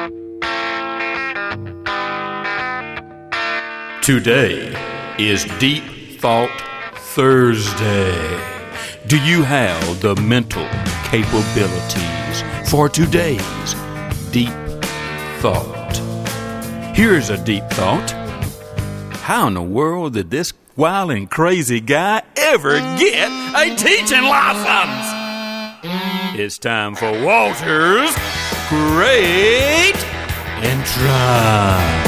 Today is Deep Thought Thursday. Do you have the mental capabilities for today's deep thought? Here's a deep thought. How in the world did this wild and crazy guy ever get a teaching license? It's time for Walter's Great Intro.